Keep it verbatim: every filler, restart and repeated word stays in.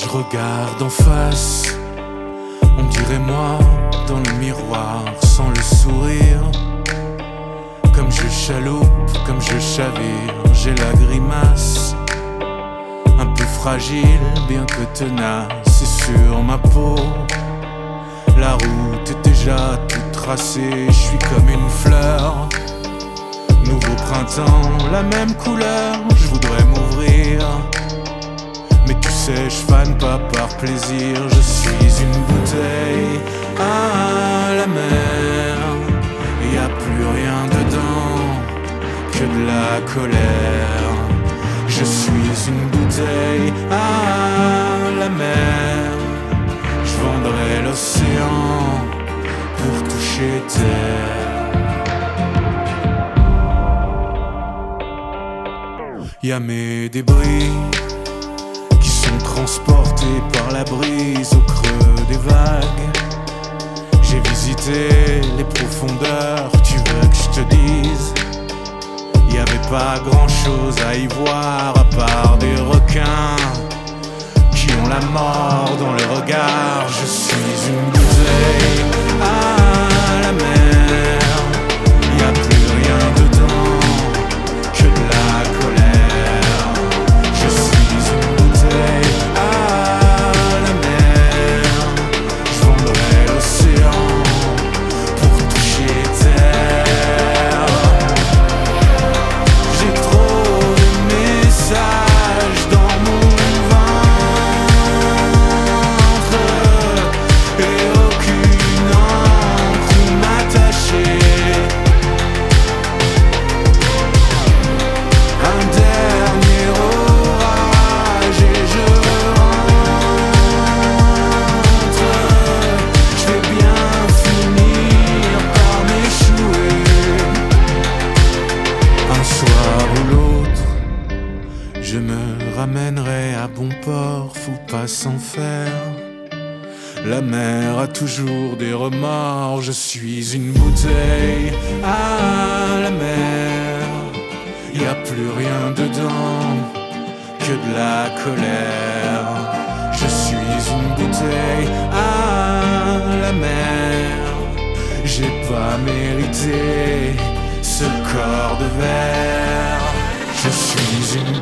Je regarde en face, on dirait moi dans le miroir sans le sourire. Comme je chaloupe, comme je chavire, j'ai la grimace. Un peu fragile, bien que tenace, c'est sur ma peau. La route est déjà toute tracée, je suis comme une fleur. Nouveau printemps, la même couleur, je voudrais m'ouvrir. Mais tu sais, je fane pas par plaisir, je suis une bouteille à la mer. Y a plus rien dedans que de la colère. Je suis une bouteille à la mer. Je vendrai l'océan pour toucher terre. Y'a mes débris qui sont transportés par la brise au creux des vagues. J'ai visité les profondeurs, tu veux que je te dise? Y'avait pas grand chose à y voir à part des requins qui ont la mort dans les regards. Je suis une bouteille à la mer. Y'a plus rien dedans que de la colère. Je suis une bouteille à la mer. Je vendrai l'océan pour toucher terre. J'ai trop de messages dans mon ventre et aucune encre où m'attacher. Un dernier orage et je rentre. Je vais bien finir par m'échouer. Un soir ou l'autre, je me ramènerai à bon port, faut pas s'en faire. La mer a toujours des remords, je suis une bouteille à la mer. Y a plus rien dedans que de la colère. Je suis une bouteille à la mer. J'ai pas mérité ce corps de verre. Je suis une